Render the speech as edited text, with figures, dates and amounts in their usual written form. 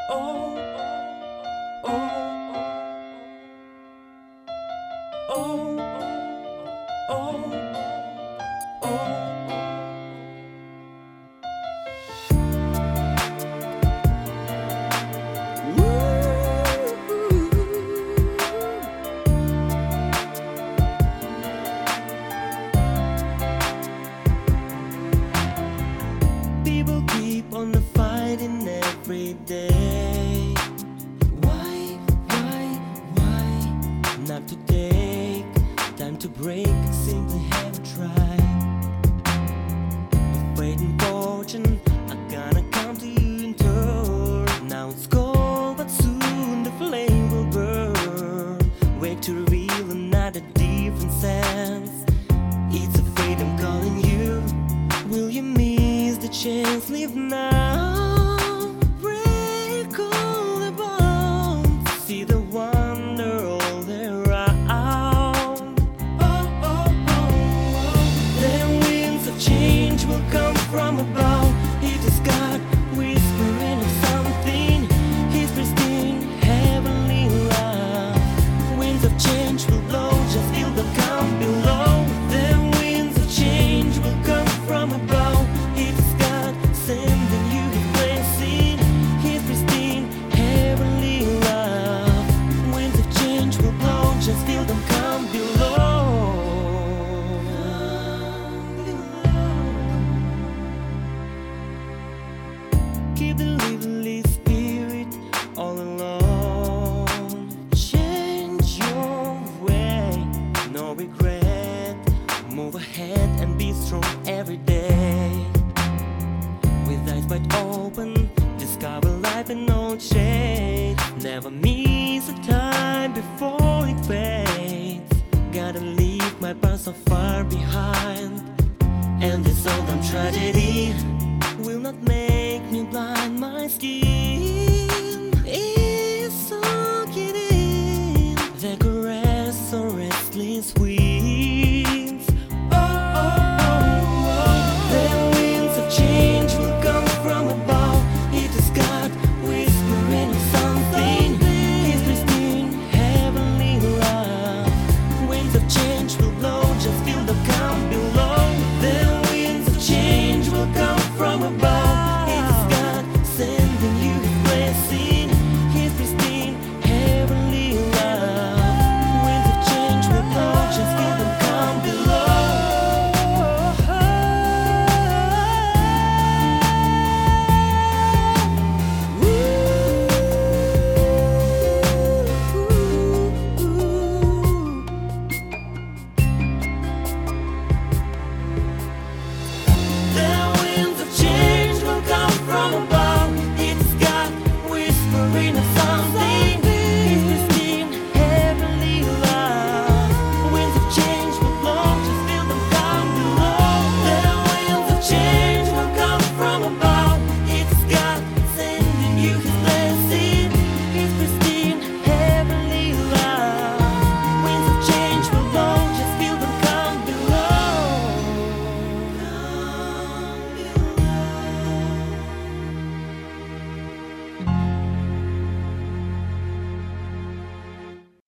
Oh, oh, oh, oh, oh. People keep on fighting every day. Why? Not to take time to break, simply have a try. If fate and fortune are gonna come to you in turn. Now it's cold, but soon the flame will burn. Wake to reveal another different sense. It's a fate, I'm calling you. Will you miss the chance? Live now, break all the bones, see the wonder all around. The winds of change will come from above. It is God whispering of something. His pristine heavenly love. Winds of change will blow, just feel them come below. The winds of change will come from above. It is God sending you His blessing. His pristine heavenly love. Winds of change will blow, just feel them come below. Keep the lively spirit all alone. Change your way, no regret. Move ahead and be strong every day. With eyes wide open, discover life in no shade. Never miss a time before it fades. Gotta leave my past so far behind. And this old tragedy will not make me blind my skin.